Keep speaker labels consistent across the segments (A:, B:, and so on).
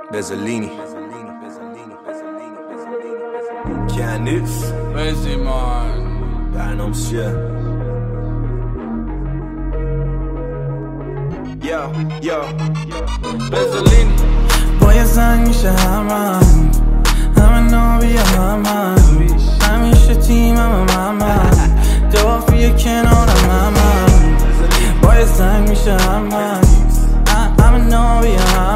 A: Bezzolini Candice
B: Beziman
A: برنامه‌ش چیه؟ یا
B: Bezzolini
C: با یه زنگ میشه همه نابی همیشه تیمم دافیه کنارم با یه زنگ میشه همه نابی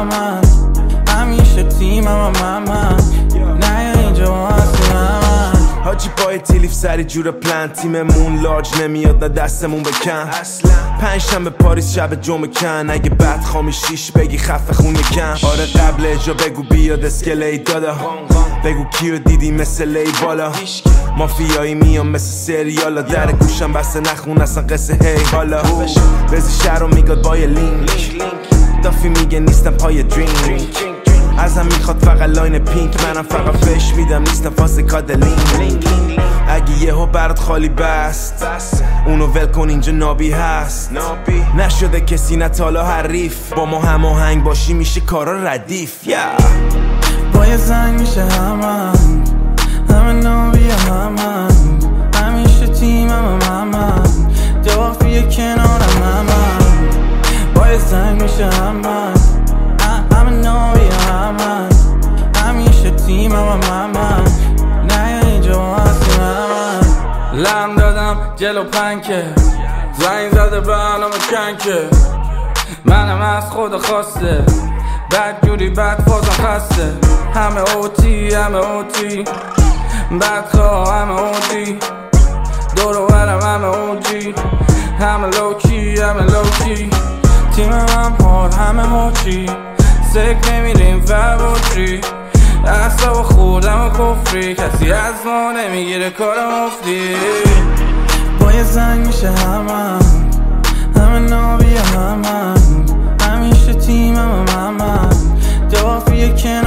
C: همیشه تیمم نه اینجا هستی
A: حاجی پای تیلیف سری جور پلن تیممون لاج نمیاد نه دستمون بکن 5 شنبه پاریس شب جمعه کن اگه بد خامی شیش بگی خفه خون کن آره قبل اجا بگو بیاد اسکلی دادا بگو کیو دیدی مثل لی بالا مافیایی میام مثل سریالا در گوشم بسته نخون اصلا قصه هی حالا بزی شهر رو میگاد با یه لینک دافی میگه نیستم پای درینک ازم میخواد فقط لاین پینک منم فقط فش میدم نیستم فاس کادلین اگه یهو برات خالی بست اونو ول کن اینجا نابی هست نشده کسی نتالا حریف با ما هماهنگ باشی میشه کارا ردیف
C: با یه زنگ میشه همه نابی همیشه تیمم دافیه کنارم با یه زنگ میشه همه نابی همیشه تیمم نه اینجا هستی
B: لم دادم جلو پنکه زنگ زده برنامه کنکه منم از خود خواسته بد جوری بد فازم خسته همه اوتی بدخواه همه اوتی دور و برم همه اوجی همه لوکی تیمم حال همه هوچی سک نمیریم فربوچی اصلا خودم و کفری کسی از ما نمیگیره کار مفتی
C: با یه زنگ میشه همه نابی همیشه تیمم دافیه کنارم